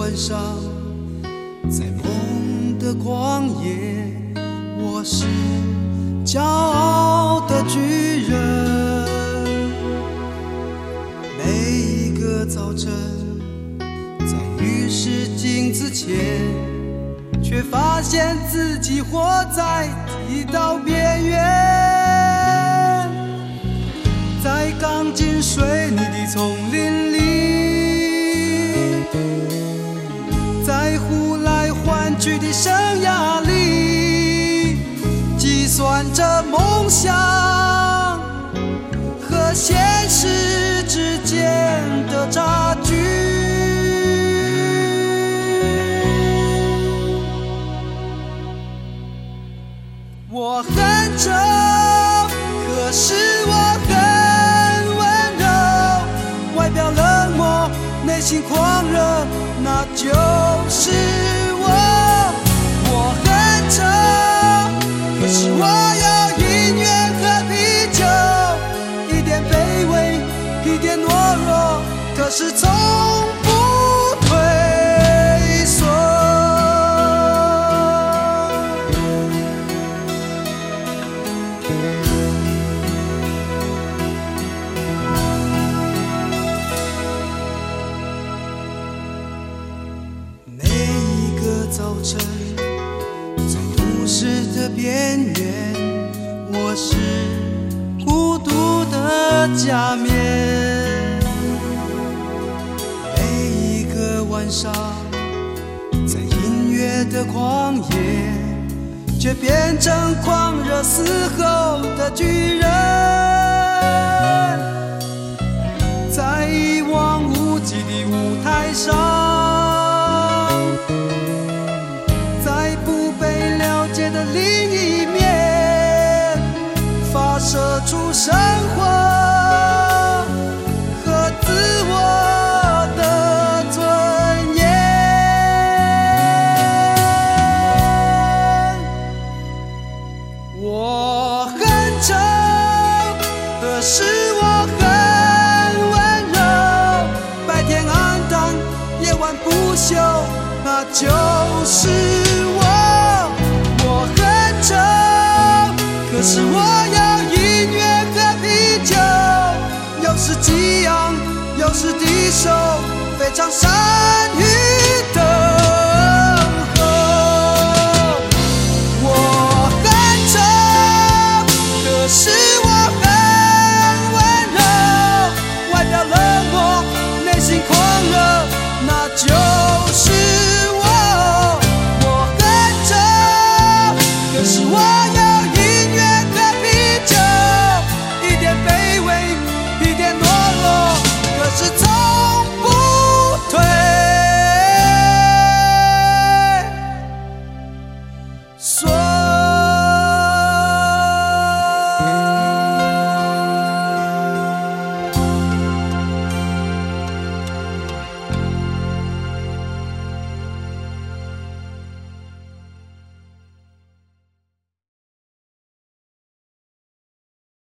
晚上，在梦的旷野，我是骄傲的巨人。每一个早晨，在浴室镜子前，却发现自己活在剃刀边缘，在钢筋水泥的丛林里，在呼来唤去的生涯里，计算着梦想和现实之间的差距。我恨着，可是我很温柔，外表冷漠，内心狂热，那就是我。我恨着，可是我有音乐和啤酒，一点卑微，一点懦弱，可是从不退缩。每一个早晨，在都市的边缘，我是孤独的假面。每一个晚上，在音乐的旷野，却变成狂热嘶吼的巨人。在一望无际的舞台上，在不被了解的另一面，发射出生活和自我的尊严。我很丑，可是我很温柔，白天暗淡，夜晚不休，那就是我。我很丑，可是我有音乐和啤酒，有时激昂，有时低手，非常善于等候。我很丑，可是我很温柔，外表冷漠，内心狂热，那就